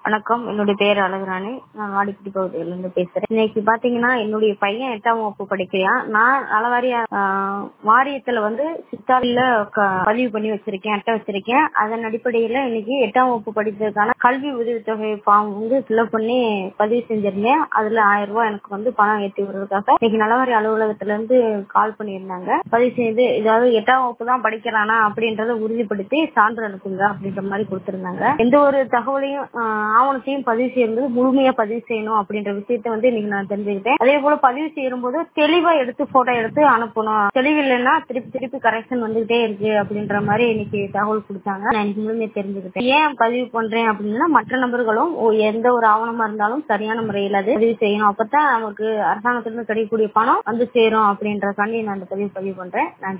வணக்கம். என்னுடைய பேர் அழகுராணி. நான் வாடிப்பட்டி பகுதியில இருந்து பேசுறேன். இன்னைக்கு பாத்தீங்கன்னா என்னுடைய பையன் 8ஆம் வகுப்பு படிக்கிறான். நான் நலவாரிய வாரியத்துல சித்தாரில பதிவு பண்ணி வச்சிருக்கேன், அட்டை வச்சிருக்கேன். அதன் அடிப்படையில இன்னைக்கு 8ஆம் வகுப்பு படித்ததுக்கான கல்வி உதவித்தொகை ஃபார்ம் ஃபில்அப் பண்ணி பதிவு செஞ்சிருந்தேன். அதுல 1000 ரூபாய் எனக்கு பணம் ஏற்றி விடுறதுக்காக இன்னைக்கு நலவாரிய அலுவலகத்துல இருந்து கால் பண்ணியிருந்தாங்க. பதிவு செய்து இதாவது 8ஆம் வகுப்பு தான் படிக்கிறானா அப்படின்றத உறுதிப்படுத்தி சான்று அனுப்புங்க அப்படின்ற மாதிரி கொடுத்திருந்தாங்க. எந்த ஒரு தகவலையும் ஆவணத்தையும் பதிவு செய்யும்போது முழுமையா பதிவு செய்யணும் அப்படின்ற விஷயத்த இன்னைக்கு நான் தெரிஞ்சுக்கிட்டேன். அதே போல பதிவு செய்யும் போது தெளிவா எடுத்து போட்டோ எடுத்து அனுப்பணும். தெளிவில்லைன்னா திருப்பி கரெக்ஷன் வந்துகிட்டே இருக்கு அப்படின்ற மாதிரி இன்னைக்கு தகவல் கொடுத்தாங்க. நான் இன்னைக்கு முழுமையா தெரிஞ்சுக்கிட்டேன். ஏன் பதிவு பண்றேன் அப்படின்னா மற்ற நபர்களும் எந்த ஒரு ஆவணமா இருந்தாலும் சரியான முறையில் அது பதிவு செய்யணும். அப்பதான் நமக்கு அரசாங்கத்திலிருந்து கிடைக்கக்கூடிய பணம் சேரும் அப்படின்றக்காண்டி நான் அந்த பதிவு பண்றேன். நன்றி.